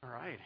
All right.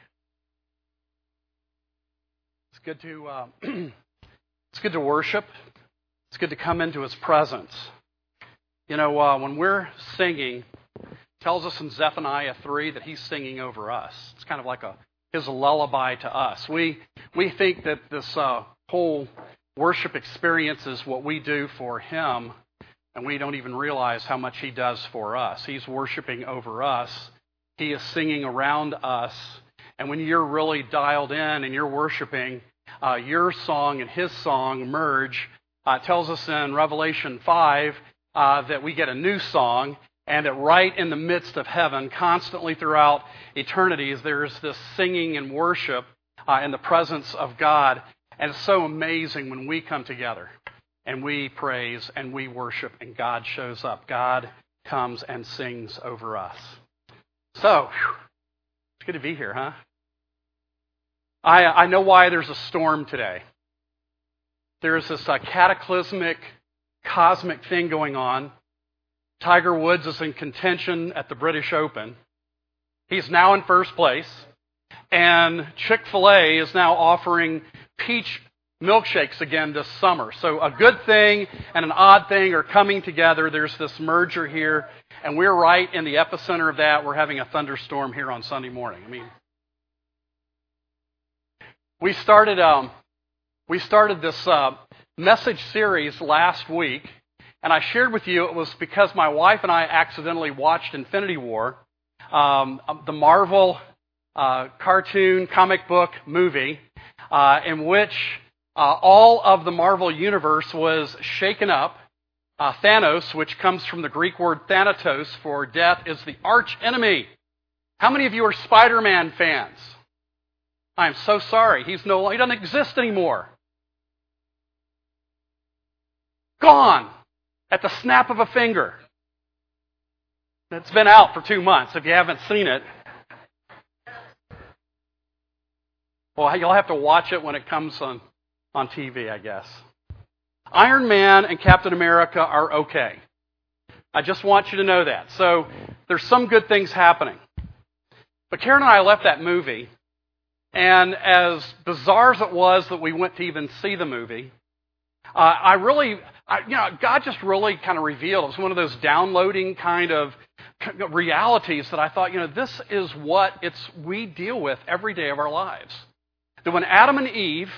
It's good to it's good to worship. It's good to come into His presence. You know, when we're singing, it tells us in Zephaniah 3 that He's singing over us. It's kind of like His lullaby to us. We think that this whole worship experience is what we do for Him, and we don't even realize how much He does for us. He's worshiping over us. He is singing around us. And when you're really dialed in and you're worshiping, your song and His song merge. It tells us in Revelation 5 that we get a new song, and that right in the midst of heaven, constantly throughout eternities, there's this singing and worship in the presence of God. And it's so amazing when we come together and we praise and we worship and God shows up. God comes and sings over us. So, it's good to be here, huh? I know why there's a storm today. There's this cataclysmic, cosmic thing going on. Tiger Woods is in contention at the British Open. He's now in first place. And Chick-fil-A is now offering peach milkshakes again this summer. So a good thing and an odd thing are coming together. There's this merger here. And we're right in the epicenter of that. We're having a thunderstorm here on Sunday morning. I mean, we started this message series last week, and I shared with you it was because my wife and I accidentally watched Infinity War, the Marvel cartoon comic book movie, in which all of the Marvel universe was shaken up. Thanos, which comes from the Greek word thanatos for death, is the arch enemy. How many of you are Spider-Man fans? I'm so sorry. He doesn't exist anymore. Gone at the snap of a finger. It's been out for 2 months if you haven't seen it. Well, you'll have to watch it when it comes on TV, I guess. Iron Man and Captain America are okay. I just want you to know that. So there's some good things happening. But Karen and I left that movie, and as bizarre as it was that we went to even see the movie, God just really kind of revealed. It was one of those downloading kind of realities that I thought, this is what we deal with every day of our lives. That when Adam and Eve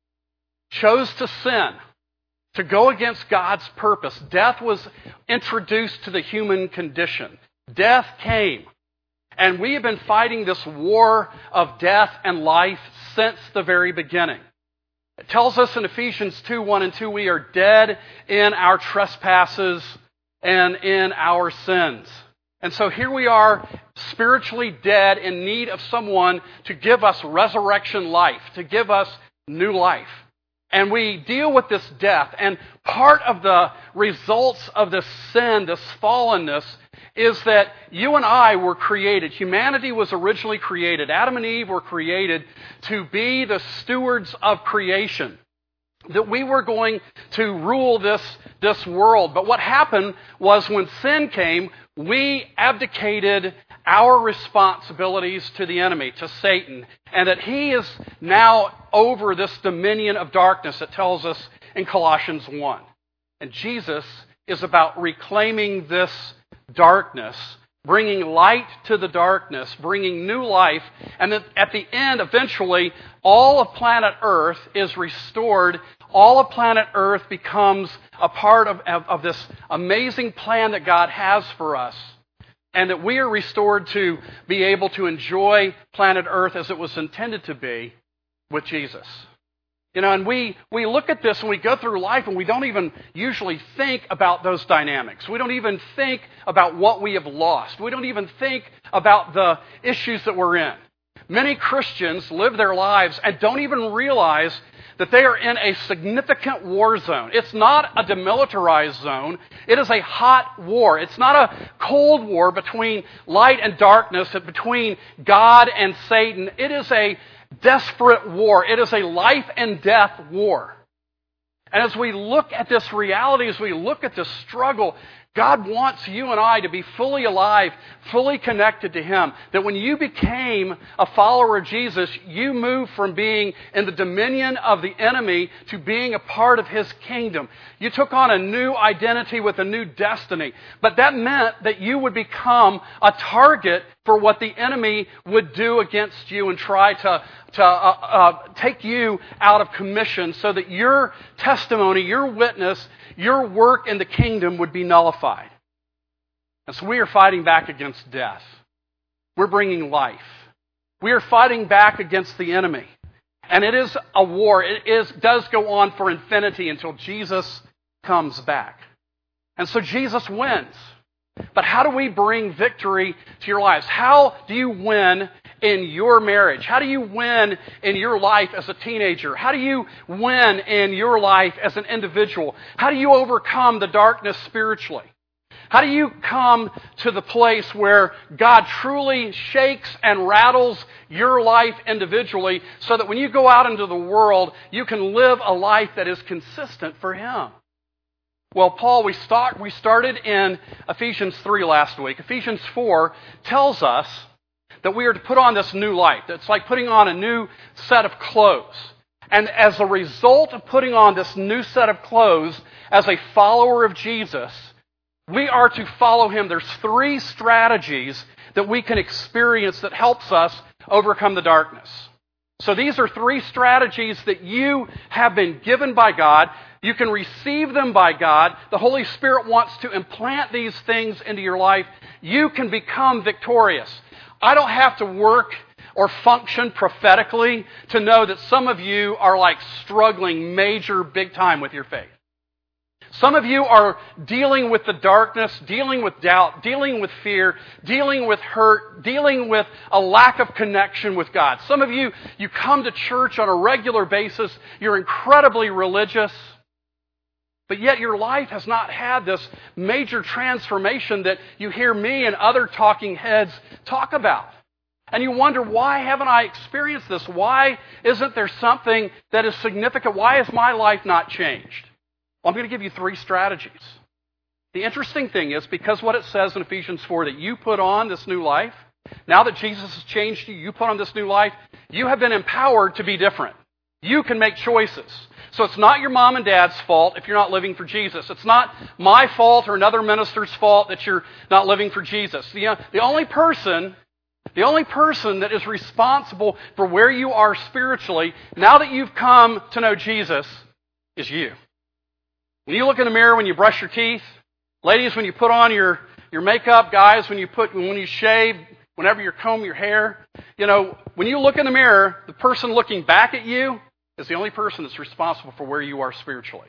chose to sin, to go against God's purpose, death was introduced to the human condition. Death came. And we have been fighting this war of death and life since the very beginning. It tells us in Ephesians 2:1 and 2, we are dead in our trespasses and in our sins. And so here we are, spiritually dead, in need of someone to give us resurrection life, to give us new life. And we deal with this death. And part of the results of this sin, this fallenness, is that you and I were created. Humanity was originally created. Adam and Eve were created to be the stewards of creation. That we were going to rule this world. But what happened was when sin came, we abdicated our responsibilities to the enemy, to Satan, and that he is now over this dominion of darkness, it tells us in Colossians 1. And Jesus is about reclaiming this darkness, bringing light to the darkness, bringing new life, and that at the end, eventually, all of planet Earth is restored. All of planet Earth becomes a part of this amazing plan that God has for us, and that we are restored to be able to enjoy planet Earth as it was intended to be with Jesus. And we look at this and we go through life and we don't even usually think about those dynamics. We don't even think about what we have lost. We don't even think about the issues that we're in. Many Christians live their lives and don't even realize that they are in a significant war zone. It's not a demilitarized zone. It is a hot war. It's not a cold war between light and darkness, between God and Satan. It is a desperate war. It is a life and death war. And as we look at this reality, as we look at this struggle, God wants you and I to be fully alive, fully connected to Him. That when you became a follower of Jesus, you moved from being in the dominion of the enemy to being a part of His kingdom. You took on a new identity with a new destiny. But that meant that you would become a target for what the enemy would do against you and try to take you out of commission so that your testimony, your witness, your work in the kingdom would be nullified. And so we are fighting back against death. We're bringing life. We are fighting back against the enemy. And it is a war. It does go on for infinity until Jesus comes back. And so Jesus wins. But how do we bring victory to your lives? How do you win in your marriage? How do you win in your life as a teenager? How do you win in your life as an individual? How do you overcome the darkness spiritually? How do you come to the place where God truly shakes and rattles your life individually so that when you go out into the world, you can live a life that is consistent for Him? Well, Paul, we started in Ephesians 3 last week. Ephesians 4 tells us that we are to put on this new life. It's like putting on a new set of clothes. And as a result of putting on this new set of clothes, as a follower of Jesus, we are to follow Him. There's 3 strategies that we can experience that helps us overcome the darkness. So these are 3 strategies that you have been given by God. You can receive them by God. The Holy Spirit wants to implant these things into your life. You can become victorious. I don't have to work or function prophetically to know that some of you are like struggling big time with your faith. Some of you are dealing with the darkness, dealing with doubt, dealing with fear, dealing with hurt, dealing with a lack of connection with God. Some of you come to church on a regular basis. You're incredibly religious. But yet your life has not had this major transformation that you hear me and other talking heads talk about. And you wonder, why haven't I experienced this? Why isn't there something that is significant? Why has my life not changed? Well, I'm going to give you 3 strategies. The interesting thing is, because what it says in Ephesians 4, that you put on this new life, now that Jesus has changed you, you put on this new life, you have been empowered to be different. You can make choices. So it's not your mom and dad's fault if you're not living for Jesus. It's not my fault or another minister's fault that you're not living for Jesus. The only person that is responsible for where you are spiritually, now that you've come to know Jesus, is you. When you look in the mirror, when you brush your teeth, ladies, when you put on your makeup, guys, when you shave, whenever you comb your hair, when you look in the mirror, the person looking back at you is the only person that's responsible for where you are spiritually.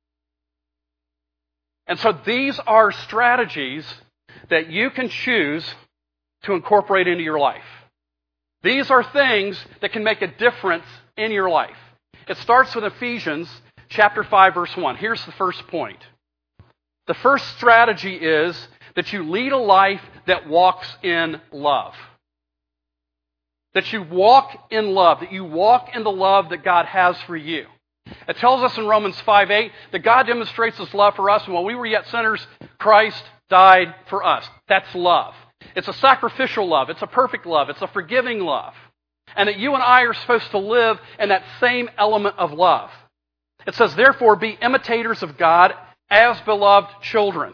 And so these are strategies that you can choose to incorporate into your life. These are things that can make a difference in your life. It starts with Ephesians chapter 5, verse 1. Here's the first point. The first strategy is that you lead a life that walks in love. That you walk in love, that you walk in the love that God has for you. It tells us in Romans 5:8 that God demonstrates His love for us, and while we were yet sinners, Christ died for us. That's love. It's a sacrificial love. It's a perfect love. It's a forgiving love. And that you and I are supposed to live in that same element of love. It says, therefore, be imitators of God as beloved children.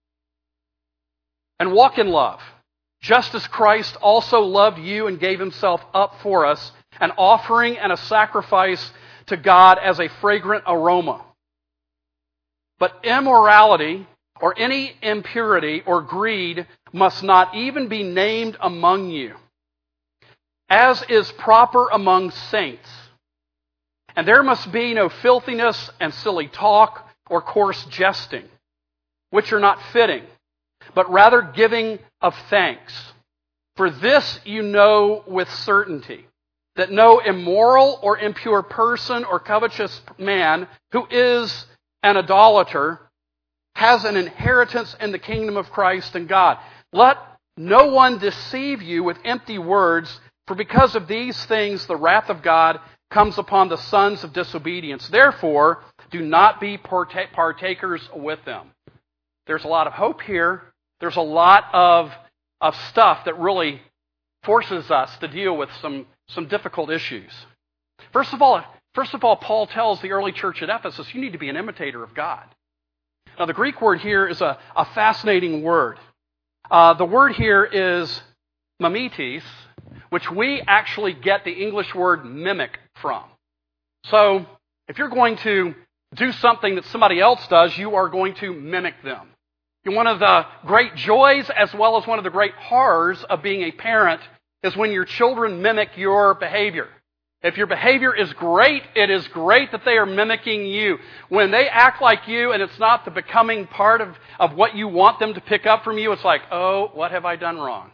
And walk in love, just as Christ also loved you and gave Himself up for us, an offering and a sacrifice to God as a fragrant aroma. But immorality or any impurity or greed must not even be named among you, as is proper among saints. And there must be no filthiness and silly talk or coarse jesting, which are not fitting, but rather giving of thanks. For this you know with certainty, that no immoral or impure person or covetous man who is an idolater has an inheritance in the kingdom of Christ and God. Let no one deceive you with empty words, for because of these things the wrath of God comes upon the sons of disobedience. Therefore, do not be partakers with them. There's a lot of hope here. There's a lot of stuff that really forces us to deal with some difficult issues. First of all, Paul tells the early church at Ephesus, you need to be an imitator of God. Now, the Greek word here is a fascinating word. The word here is mimetes, which we actually get the English word mimic from. So, if you're going to do something that somebody else does, you are going to mimic them. One of the great joys, as well as one of the great horrors of being a parent, is when your children mimic your behavior. If your behavior is great, it is great that they are mimicking you. When they act like you and it's not the becoming part of what you want them to pick up from you, it's like, oh, what have I done wrong?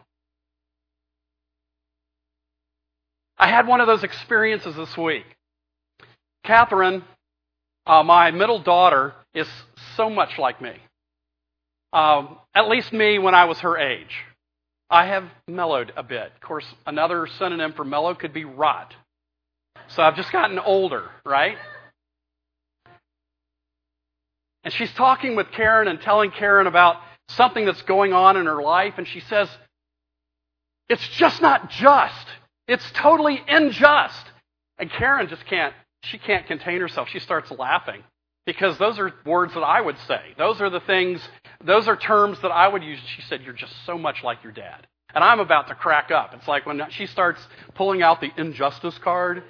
I had one of those experiences this week. Catherine, my middle daughter, is so much like me. At least me when I was her age. I have mellowed a bit. Of course, another synonym for mellow could be rot. So I've just gotten older, right? And she's talking with Karen and telling Karen about something that's going on in her life, and she says, it's just not just. It's totally unjust. And Karen just can't contain herself. She starts laughing because those are words that I would say. Those are terms that I would use. She said, you're just so much like your dad. And I'm about to crack up. It's like when she starts pulling out the injustice card.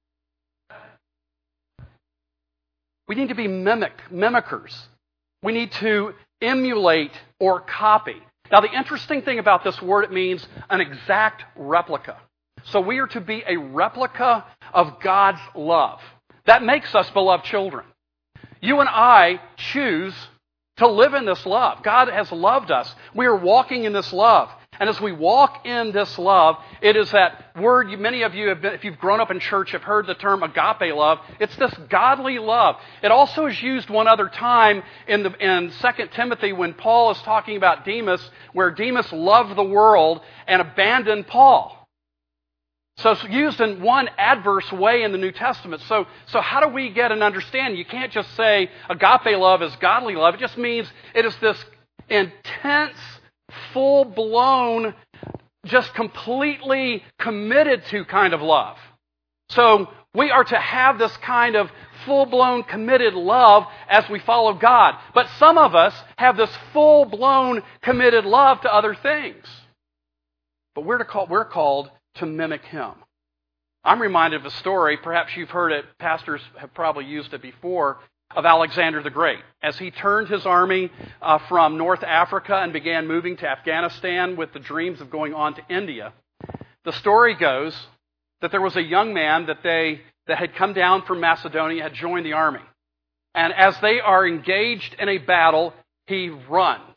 We need to be mimickers. We need to emulate or copy. Now, the interesting thing about this word, it means an exact replica. So we are to be a replica of God's love. That makes us beloved children. You and I choose to live in this love. God has loved us. We are walking in this love. And as we walk in this love, it is that word, many of you have been, if you've grown up in church, have heard the term agape love. It's this godly love. It also is used one other time in 2 Timothy when Paul is talking about Demas, where Demas loved the world and abandoned Paul. So it's used in one adverse way in the New Testament. So how do we get an understanding? You can't just say agape love is godly love. It just means it is this intense, full-blown, just completely committed to kind of love. So we are to have this kind of full-blown committed love as we follow God. But some of us have this full-blown committed love to other things. But we're called to mimic Him. I'm reminded of a story, perhaps you've heard it, pastors have probably used it before, of Alexander the Great. As he turned his army from North Africa and began moving to Afghanistan with the dreams of going on to India, the story goes that there was a young man that had come down from Macedonia, had joined the army. And as they are engaged in a battle, he runs.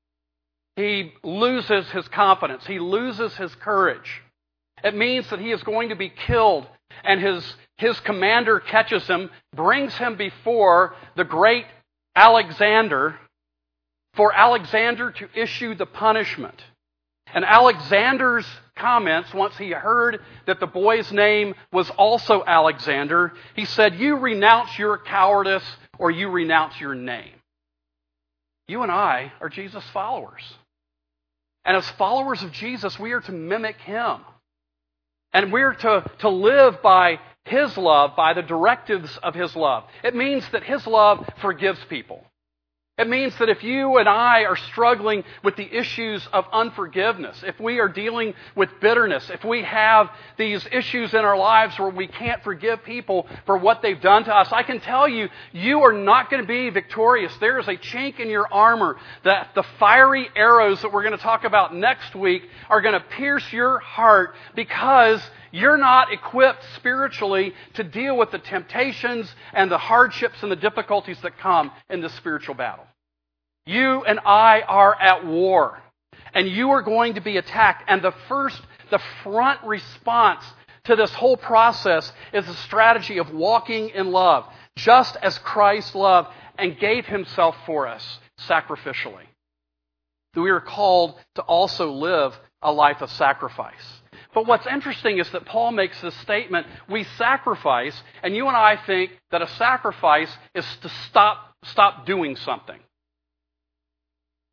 He loses his confidence. He loses his courage. It means that he is going to be killed, and his commander catches him, brings him before the great Alexander for Alexander to issue the punishment. And Alexander's comments, once he heard that the boy's name was also Alexander, he said, you renounce your cowardice or you renounce your name. You and I are Jesus' followers. And as followers of Jesus, we are to mimic Him. And we're to live by His love, by the directives of His love. It means that His love forgives people. It means that if you and I are struggling with the issues of unforgiveness, if we are dealing with bitterness, if we have these issues in our lives where we can't forgive people for what they've done to us, I can tell you, you are not going to be victorious. There is a chink in your armor that the fiery arrows that we're going to talk about next week are going to pierce your heart because you're not equipped spiritually to deal with the temptations and the hardships and the difficulties that come in this spiritual battle. You and I are at war, and you are going to be attacked. And the front response to this whole process is the strategy of walking in love, just as Christ loved and gave Himself for us sacrificially. We are called to also live a life of sacrifice. But what's interesting is that Paul makes this statement, we sacrifice, and you and I think that a sacrifice is to stop doing something.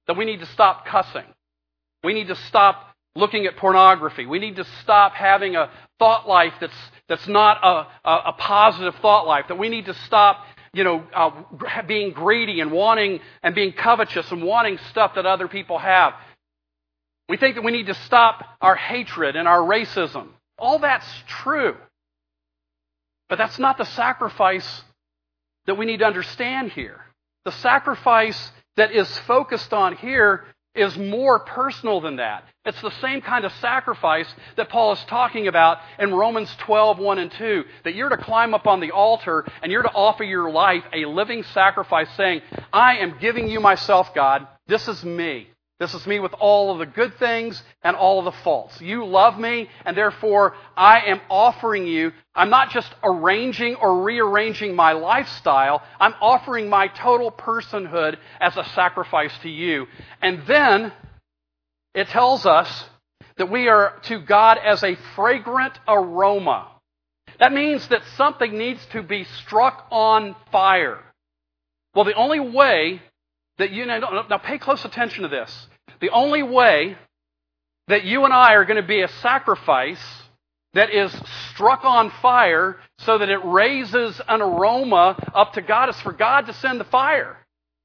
that we need to stop cussing. We need to stop looking at pornography. We need to stop having a thought life that's not a positive thought life. That we need to stop, being greedy and wanting and being covetous and wanting stuff that other people have. We think that we need to stop our hatred and our racism. All that's true. But that's not the sacrifice that we need to understand here. The sacrifice that is focused on here is more personal than that. It's the same kind of sacrifice that Paul is talking about in Romans 12:1 and 2, that you're to climb up on the altar and you're to offer your life a living sacrifice saying, I am giving you myself, God. This is me. This is me with all of the good things and all of the faults. You love me, and therefore I am offering you. I'm not just arranging or rearranging my lifestyle. I'm offering my total personhood as a sacrifice to you. And then it tells us that we are to God as a fragrant aroma. That means that something needs to be struck on fire. Well, the only way that now pay close attention to this. The only way that you and I are going to be a sacrifice that is struck on fire so that it raises an aroma up to God is for God to send the fire.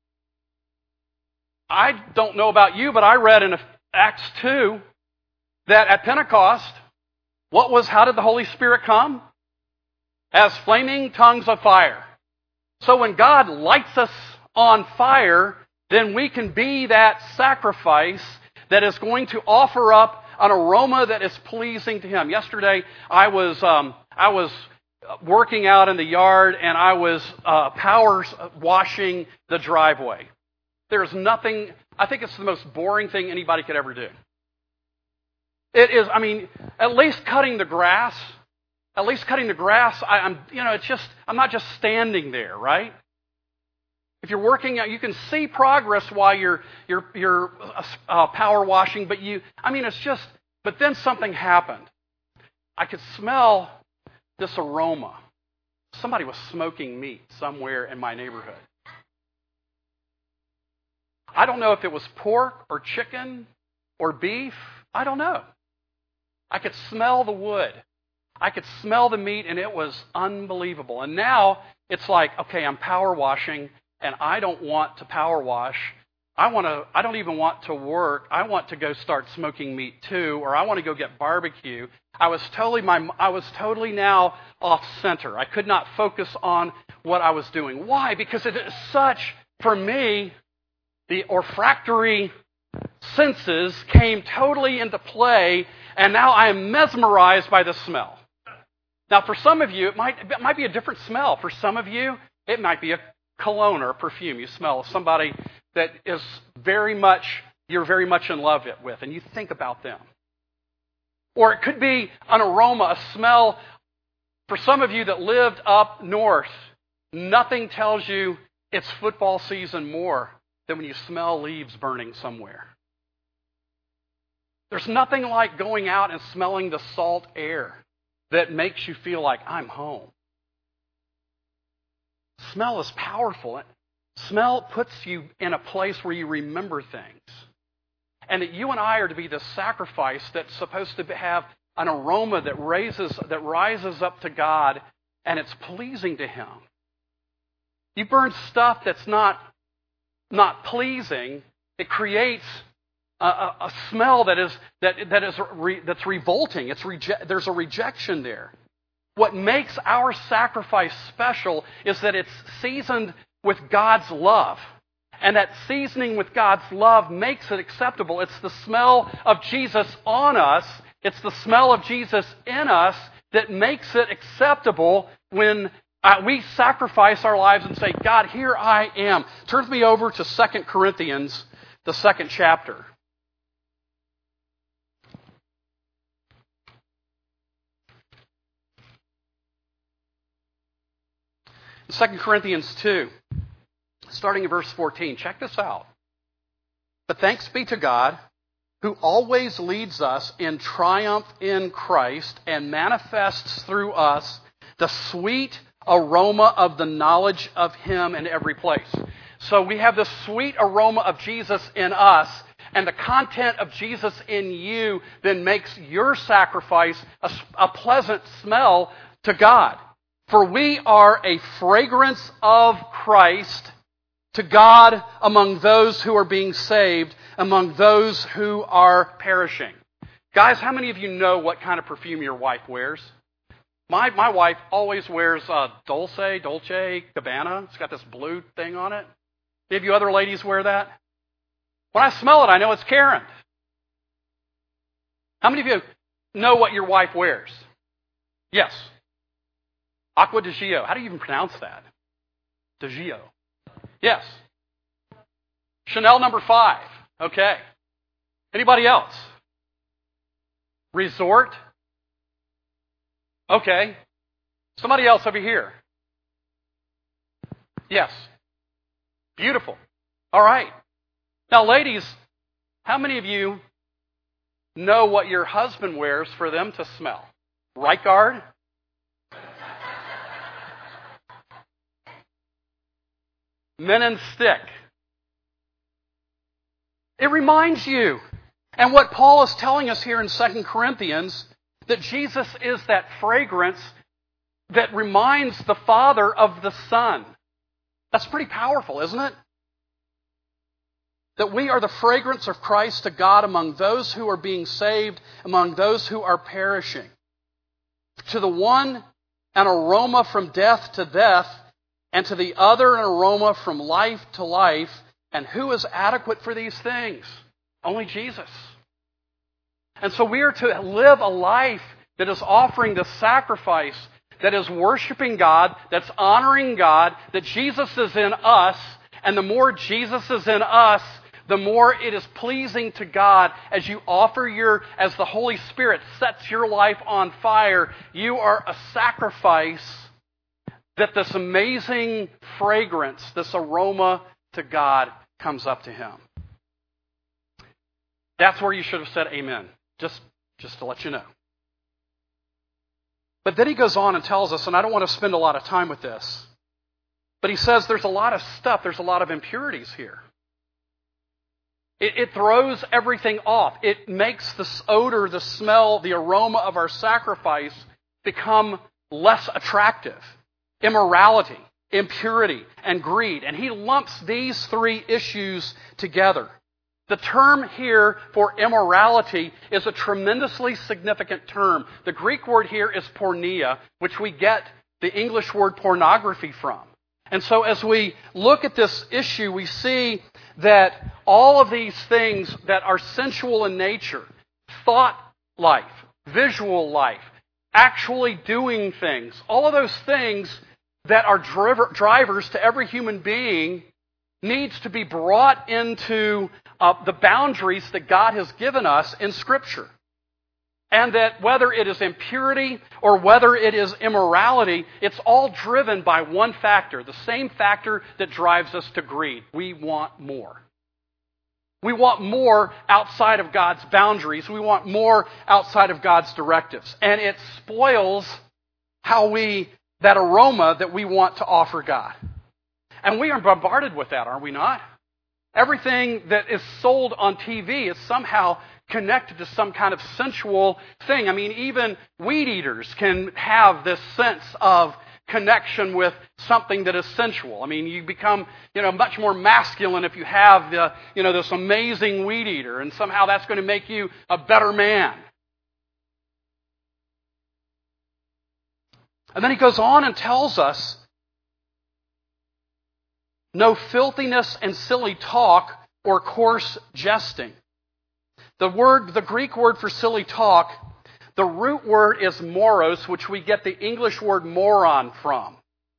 I don't know about you, but I read in Acts 2 that at Pentecost, how did the Holy Spirit come? As flaming tongues of fire. So when God lights us on fire, then we can be that sacrifice that is going to offer up an aroma that is pleasing to Him. Yesterday, I was working out in the yard and I was power washing the driveway. There's nothing, I think it's the most boring thing anybody could ever do. It is, at least cutting the grass. I'm not just standing there, right? If you're working out, you can see progress while you're power washing, but then something happened. I could smell this aroma. Somebody was smoking meat somewhere in my neighborhood. I don't know if it was pork or chicken or beef. I don't know. I could smell the wood. I could smell the meat, and it was unbelievable. And now it's like, okay, I'm power washing. And I don't want to power wash. I don't even want to work. I want to go start smoking meat too, or I want to go get barbecue. I was totally now off center. I could not focus on what I was doing. Why? Because it is such, for me, the olfactory senses came totally into play, and now I am mesmerized by the smell. Now, for some of you, it might be a different smell. For some of you, it might be a cologne or a perfume. You smell somebody that is you're very much in love with, and you think about them. Or it could be an aroma, a smell. For some of you that lived up north, nothing tells you it's football season more than when you smell leaves burning somewhere. There's nothing like going out and smelling the salt air that makes you feel like I'm home. Smell is powerful. Smell puts you in a place where you remember things. And that you and I are to be the sacrifice that's supposed to have an aroma that rises up to God, and it's pleasing to Him. You burn stuff that's not pleasing, it creates a smell that's revolting. There's a rejection there. What makes our sacrifice special is that it's seasoned with God's love. And that seasoning with God's love makes it acceptable. It's the smell of Jesus on us. It's the smell of Jesus in us that makes it acceptable when we sacrifice our lives and say, God, here I am. Turn with me over to 2 Corinthians, the 2nd chapter. In 2 Corinthians 2, starting in verse 14, check this out. But thanks be to God, who always leads us in triumph in Christ and manifests through us the sweet aroma of the knowledge of Him in every place. So we have this sweet aroma of Jesus in us, and the content of Jesus in you then makes your sacrifice a pleasant smell to God. For we are a fragrance of Christ to God among those who are being saved, among those who are perishing. Guys, how many of you know what kind of perfume your wife wears? My wife always wears Dolce Gabbana. It's got this blue thing on it. Any of you other ladies wear that? When I smell it, I know it's Karen. How many of you know what your wife wears? Yes. Acqua di Gio. How do you even pronounce that? Di Gio. Yes. Chanel number 5. Okay. Anybody else? Resort. Okay. Somebody else over here. Yes. Beautiful. All right. Now, ladies, how many of you know what your husband wears for them to smell? Right guard? Men and stick. It reminds you. And what Paul is telling us here in 2 Corinthians, that Jesus is that fragrance that reminds the Father of the Son. That's pretty powerful, isn't it? That we are the fragrance of Christ to God among those who are being saved, among those who are perishing. To the one, an aroma from death to death, and to the other, an aroma from life to life. And who is adequate for these things? Only Jesus. And so we are to live a life that is offering the sacrifice, that is worshiping God, that's honoring God, that Jesus is in us, and the more Jesus is in us, the more it is pleasing to God as you as the Holy Spirit sets your life on fire. You are a sacrifice that this amazing fragrance, this aroma to God comes up to Him. That's where you should have said amen. Just to let you know. But then he goes on and tells us, and I don't want to spend a lot of time with this, but he says there's a lot of stuff, there's a lot of impurities here. It throws everything off. It makes the odor, the smell, the aroma of our sacrifice become less attractive. Immorality, impurity, and greed. And he lumps these 3 issues together. The term here for immorality is a tremendously significant term. The Greek word here is porneia, which we get the English word pornography from. And so as we look at this issue, we see that all of these things that are sensual in nature, thought life, visual life, actually doing things, all of those things that are drivers to every human being needs to be brought into the boundaries that God has given us in Scripture. And that whether it is impurity or whether it is immorality, it's all driven by one factor, the same factor that drives us to greed. We want more. We want more outside of God's boundaries. We want more outside of God's directives. And it spoils that aroma that we want to offer God. And we are bombarded with that, are we not? Everything that is sold on TV is somehow connected to some kind of sensual thing. I mean, even weed eaters can have this sense of connection with something that is sensual. I mean, you become, much more masculine if you have this amazing weed eater, and somehow that's going to make you a better man. And then he goes on and tells us, no filthiness and silly talk or coarse jesting. The Greek word for silly talk, the root word is moros, which we get the English word moron from.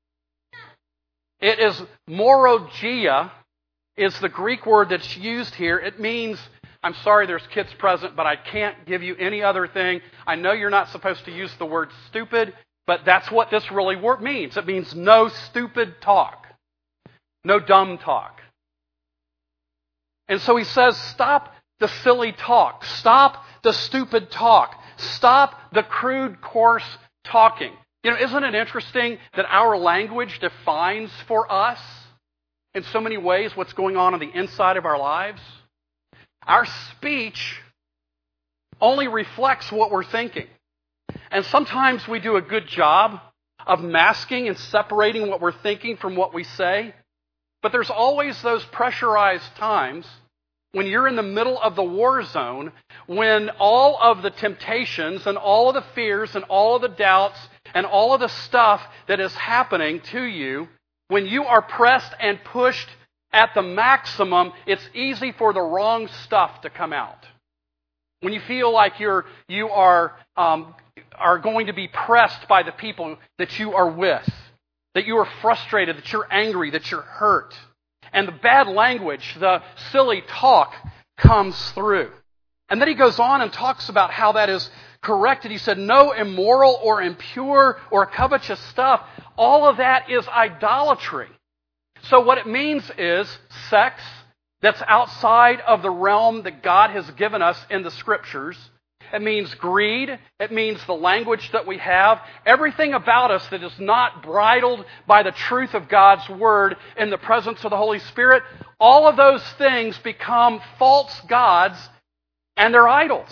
It is morogia, is the Greek word that's used here. It means, I'm sorry there's kids present, but I can't give you any other thing. I know you're not supposed to use the word stupid, but that's what this really means. It means no stupid talk. No dumb talk. And so he says, stop the silly talk. Stop the stupid talk. Stop the crude, coarse talking. Isn't it interesting that our language defines for us? in so many ways what's going on the inside of our lives? Our speech only reflects what we're thinking. And sometimes we do a good job of masking and separating what we're thinking from what we say. But there's always those pressurized times when you're in the middle of the war zone, when all of the temptations and all of the fears and all of the doubts and all of the stuff that is happening to you, when you are pressed and pushed at the maximum, it's easy for the wrong stuff to come out. When you feel like you are going to be pressed by the people that you are with, that you are frustrated, that you're angry, that you're hurt, and the bad language, the silly talk comes through. And then he goes on and talks about how that is corrected. He said, no immoral or impure or covetous stuff. All of that is idolatry. So what it means is sex that's outside of the realm that God has given us in the Scriptures. It means greed. It means the language that we have. Everything about us that is not bridled by the truth of God's Word in the presence of the Holy Spirit, all of those things become false gods and they're idols.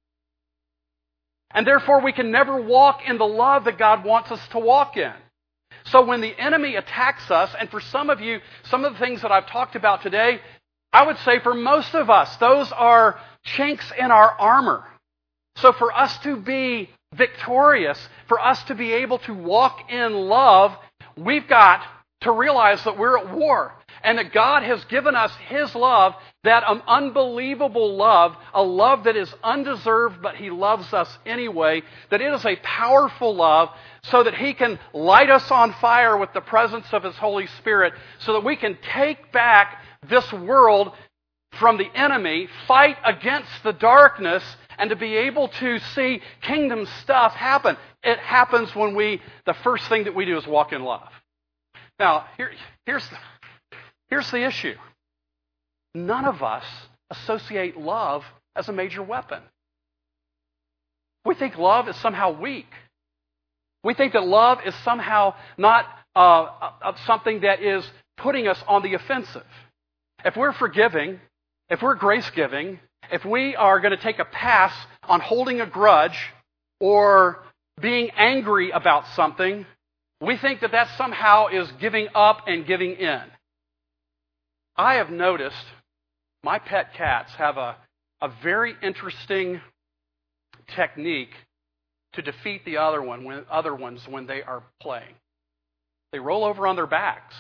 And therefore we can never walk in the love that God wants us to walk in. So when the enemy attacks us, and for some of you, some of the things that I've talked about today, I would say for most of us, those are chinks in our armor. So for us to be victorious, for us to be able to walk in love, we've got to realize that we're at war. And that God has given us His love, that unbelievable love, a love that is undeserved, but He loves us anyway, that it is a powerful love so that He can light us on fire with the presence of His Holy Spirit so that we can take back this world from the enemy, fight against the darkness, and to be able to see kingdom stuff happen. It happens when the first thing that we do is walk in love. Now, here's the issue. None of us associate love as a major weapon. We think love is somehow weak. We think that love is somehow not something that is putting us on the offensive. If we're forgiving, if we're grace-giving, if we are going to take a pass on holding a grudge or being angry about something, we think that somehow is giving up and giving in. I have noticed my pet cats have a very interesting technique to defeat the other ones when they are playing. They roll over on their backs.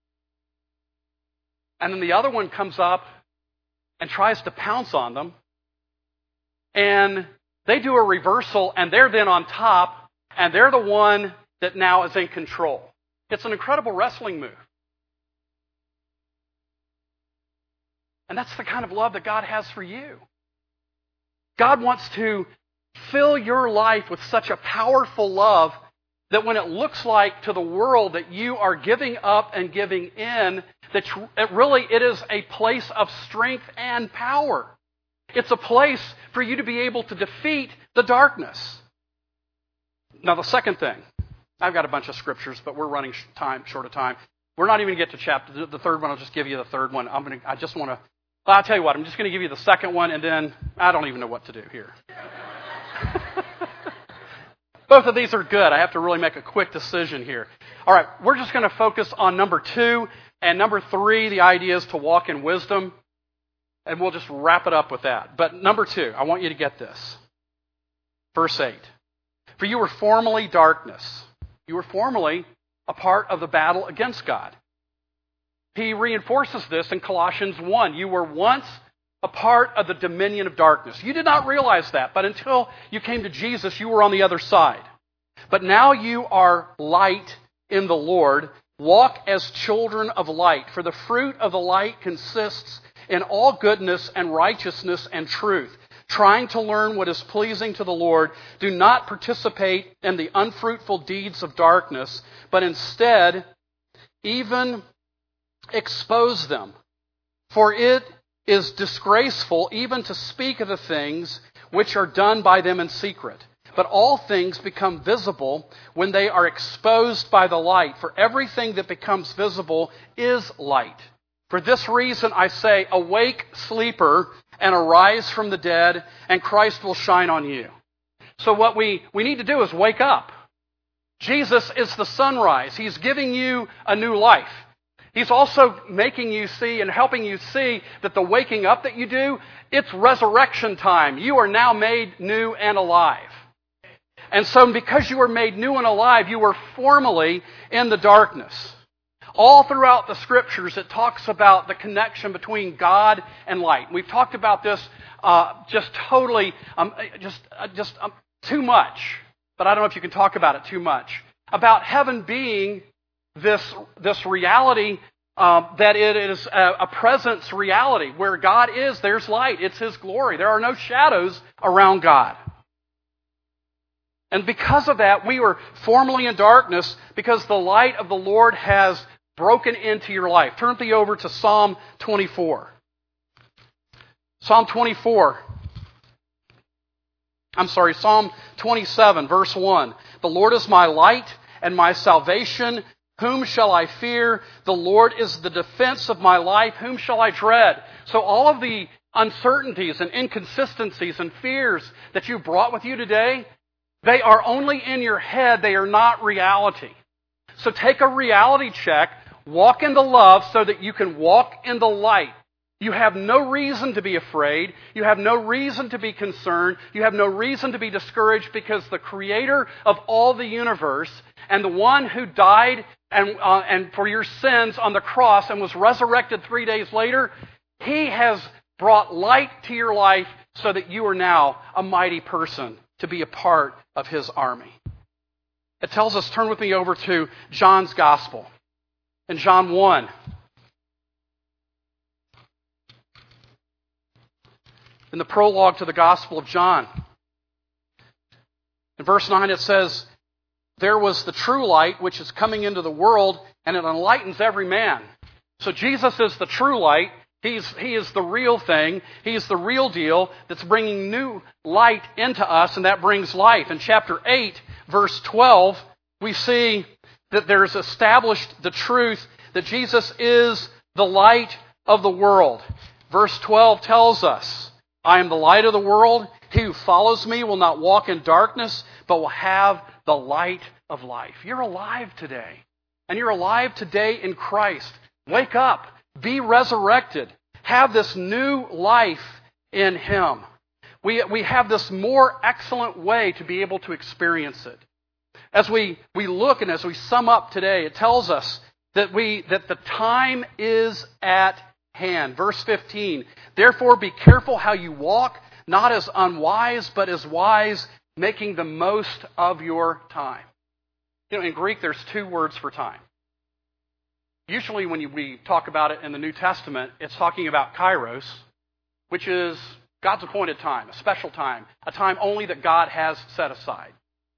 And then the other one comes up and tries to pounce on them. And they do a reversal, and they're then on top, and they're the one that now is in control. It's an incredible wrestling move. And that's the kind of love that God has for you. God wants to fill your life with such a powerful love that when it looks like to the world that you are giving up and giving in, that it is a place of strength and power. It's a place for you to be able to defeat the darkness. Now the second thing, I've got a bunch of scriptures, but we're running short of time. We're not even going to get to the third one. I'll just give you the third one. I'll tell you what, I'm just going to give you the second one, and then I don't even know what to do here. Both of these are good. I have to really make a quick decision here. All right, we're just going to focus on number 2. And number 3, the idea is to walk in wisdom. And we'll just wrap it up with that. But number 2, I want you to get this. Verse 8. For you were formerly darkness. You were formerly a part of the battle against God. He reinforces this in Colossians 1. You were once a part of the dominion of darkness. You did not realize that, but until you came to Jesus, you were on the other side. But now you are light in the Lord. Walk as children of light, for the fruit of the light consists in all goodness and righteousness and truth, trying to learn what is pleasing to the Lord. Do not participate in the unfruitful deeds of darkness, but instead even expose them. For it is disgraceful even to speak of the things which are done by them in secret. but all things become visible when they are exposed by the light. For everything that becomes visible is light. For this reason I say, awake, sleeper, and arise from the dead, and Christ will shine on you. So what we need to do is wake up. Jesus is the sunrise. He's giving you a new life. He's also making you see and helping you see that the waking up that you do, it's resurrection time. You are now made new and alive. And so because you were made new and alive, you were formerly in the darkness. All throughout the Scriptures, it talks about the connection between God and light. We've talked about this just totally, too much. But I don't know if you can talk about it too much. About heaven being this reality that it is a presence reality. Where God is, there's light. It's His glory. There are no shadows around God. And because of that, we were formerly in darkness because the light of the Lord has broken into your life. Turn with me over to Psalm 24. Psalm 27, verse 1. The Lord is my light and my salvation. Whom shall I fear? The Lord is the defense of my life. Whom shall I dread? So all of the uncertainties and inconsistencies and fears that you brought with you today, they are only in your head. They are not reality. So take a reality check. Walk in the love so that you can walk in the light. You have no reason to be afraid. You have no reason to be concerned. You have no reason to be discouraged because the Creator of all the universe and the one who died and for your sins on the cross and was resurrected 3 days later, He has brought light to your life so that you are now a mighty person to be a part of His army. It tells us, turn with me over to John's Gospel. In John 1, in the prologue to the Gospel of John, in verse 9 it says, there was the true light which is coming into the world, and it enlightens every man. So Jesus is the true light. He is the real thing. He is the real deal that's bringing new light into us, and that brings life. In chapter 8, verse 12, we see that there's established the truth that Jesus is the light of the world. Verse 12 tells us, I am the light of the world. He who follows me will not walk in darkness, but will have the light of life. You're alive today. And you're alive today in Christ. Wake up. Be resurrected. Have this new life in Him. We have this more excellent way to be able to experience it. As we look and as we sum up today, it tells us that the time is at hand. Verse 15, therefore be careful how you walk, not as unwise, but as wise, making the most of your time. In Greek, there's two words for time. Usually when we talk about it in the New Testament, it's talking about kairos, which is God's appointed time, a special time, a time only that God has set aside.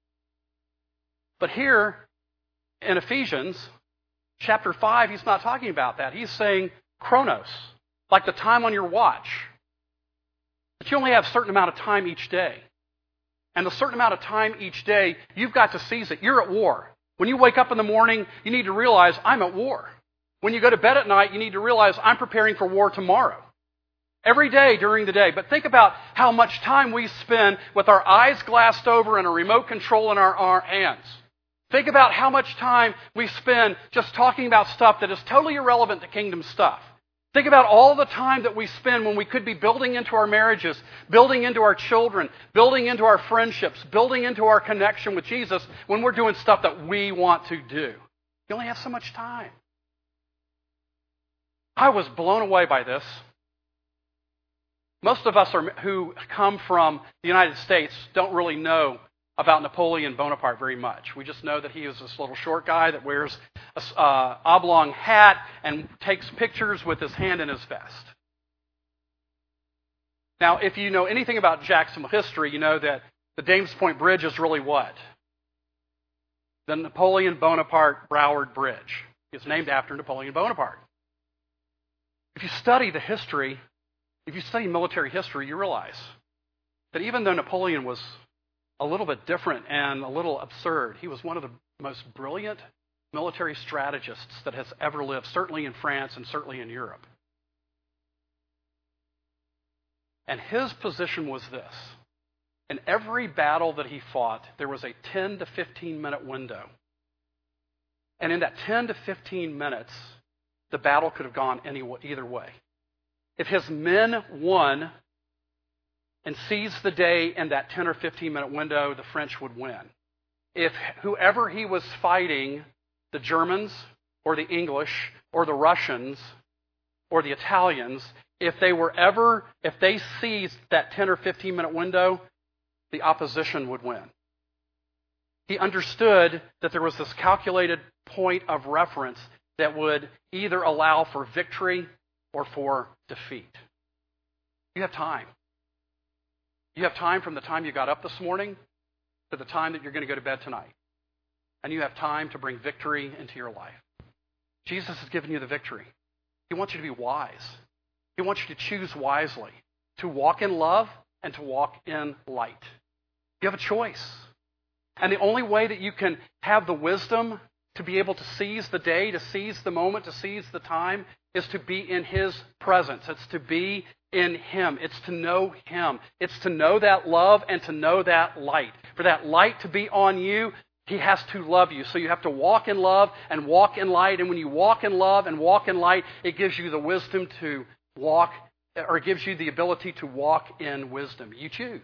But here in Ephesians chapter 5, he's not talking about that. He's saying chronos, like the time on your watch. But you only have a certain amount of time each day. And a certain amount of time each day, you've got to seize it. You're at war. When you wake up in the morning, you need to realize, I'm at war. When you go to bed at night, you need to realize, I'm preparing for war tomorrow. Every day during the day. But think about how much time we spend with our eyes glassed over and a remote control in our hands. Think about how much time we spend just talking about stuff that is totally irrelevant to kingdom stuff. Think about all the time that we spend when we could be building into our marriages, building into our children, building into our friendships, building into our connection with Jesus when we're doing stuff that we want to do. You only have so much time. I was blown away by this. Most of us who come from the United States don't really know about Napoleon Bonaparte very much. We just know that he was this little short guy that wears an oblong hat and takes pictures with his hand in his vest. Now, if you know anything about Jacksonville history, you know that the Dames Point Bridge is really what? The Napoleon Bonaparte Broward Bridge. It's named after Napoleon Bonaparte. If you study the history, if you study military history, you realize that even though Napoleon was a little bit different and a little absurd. He was one of the most brilliant military strategists that has ever lived, certainly in France and certainly in Europe. And his position was this. In every battle that he fought, there was a 10 to 15 minute window. And in that 10 to 15 minutes, the battle could have gone either way. If his men won and seized the day in that 10 or 15 minute window, the French would win. If whoever he was fighting, the Germans or the English or the Russians or the Italians, if they seized that 10 or 15 minute window, the opposition would win. He understood that there was this calculated point of reference that would either allow for victory or for defeat. You have time. You have time from the time you got up this morning to the time that you're going to go to bed tonight. And you have time to bring victory into your life. Jesus has given you the victory. He wants you to be wise. He wants you to choose wisely, to walk in love and to walk in light. You have a choice. And the only way that you can have the wisdom to be able to seize the day, to seize the moment, to seize the time, is to be in His presence. It's to be in Him. It's to know Him. It's to know that love and to know that light. For that light to be on you, He has to love you. So you have to walk in love and walk in light. And when you walk in love and walk in light, it gives you the wisdom to walk, or it gives you the ability to walk in wisdom. You choose.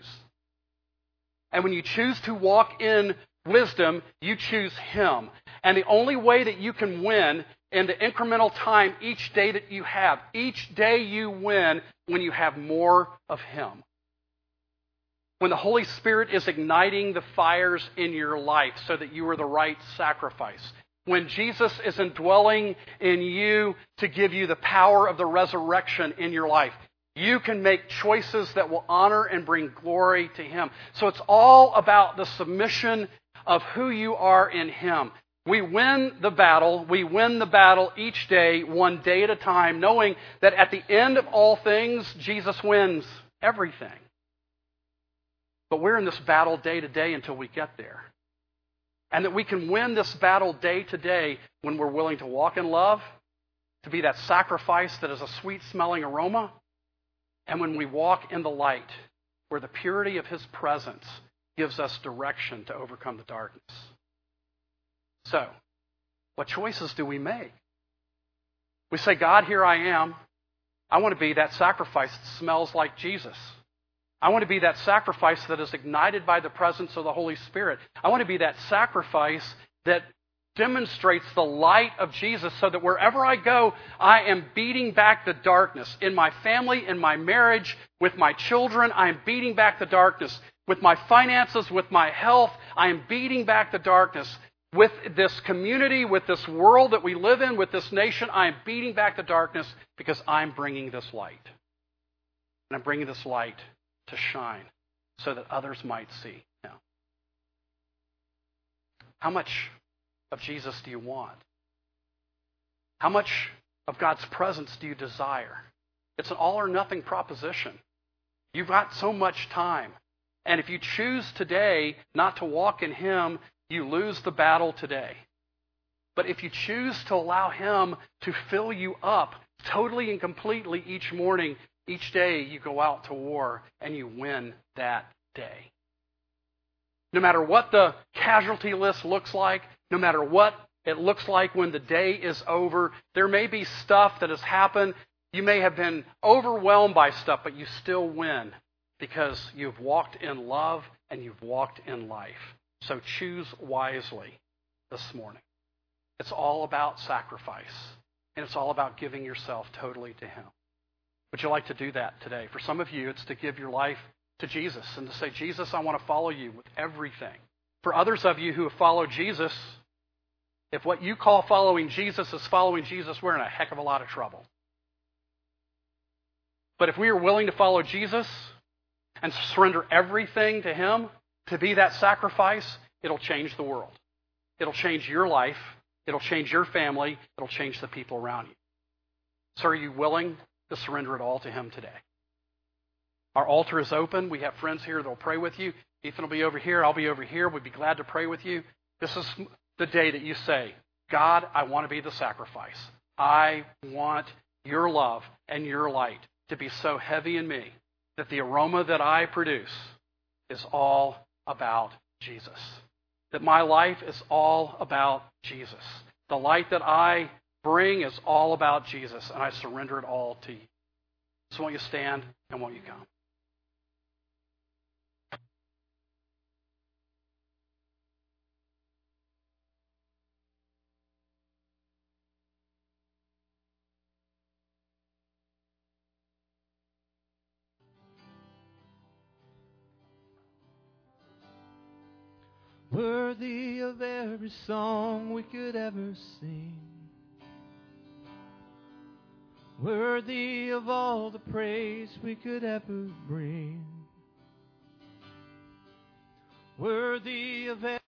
And when you choose to walk in wisdom, you choose Him. And the only way that you can win in the incremental time each day that you have, each day you win when you have more of Him. When the Holy Spirit is igniting the fires in your life so that you are the right sacrifice. When Jesus is indwelling in you to give you the power of the resurrection in your life. You can make choices that will honor and bring glory to Him. So it's all about the submission of who you are in Him. We win the battle. We win the battle each day, one day at a time, knowing that at the end of all things, Jesus wins everything. But we're in this battle day to day until we get there. And that we can win this battle day to day when we're willing to walk in love, to be that sacrifice that is a sweet-smelling aroma, and when we walk in the light, where the purity of His presence gives us direction to overcome the darkness. So, what choices do we make? We say, God, here I am. I want to be that sacrifice that smells like Jesus. I want to be that sacrifice that is ignited by the presence of the Holy Spirit. I want to be that sacrifice that demonstrates the light of Jesus so that wherever I go, I am beating back the darkness. In my family, in my marriage, with my children, I am beating back the darkness. With my finances, with my health, I am beating back the darkness. With this community, with this world that we live in, with this nation, I am beating back the darkness because I'm bringing this light. And I'm bringing this light to shine so that others might see Him. How much of Jesus do you want? How much of God's presence do you desire? It's an all or nothing proposition. You've got so much time. And if you choose today not to walk in Him, you lose the battle today. But if you choose to allow Him to fill you up totally and completely each morning, each day you go out to war and you win that day. No matter what the casualty list looks like, no matter what it looks like when the day is over, there may be stuff that has happened. You may have been overwhelmed by stuff, but you still win because you've walked in love and you've walked in life. So choose wisely this morning. It's all about sacrifice, and it's all about giving yourself totally to Him. Would you like to do that today? For some of you, it's to give your life to Jesus and to say, Jesus, I want to follow you with everything. For others of you who have followed Jesus, if what you call following Jesus is following Jesus, we're in a heck of a lot of trouble. But if we are willing to follow Jesus and surrender everything to Him, to be that sacrifice, it'll change the world. It'll change your life. It'll change your family. It'll change the people around you. So are you willing to surrender it all to Him today? Our altar is open. We have friends here that will pray with you. Ethan will be over here. I'll be over here. We'd be glad to pray with you. This is the day that you say, God, I want to be the sacrifice. I want your love and your light to be so heavy in me that the aroma that I produce is all about Jesus. That my life is all about Jesus. The light that I bring is all about Jesus, and I surrender it all to you. So won't you stand and won't you come? Worthy of every song we could ever sing. Worthy of all the praise we could ever bring. Worthy of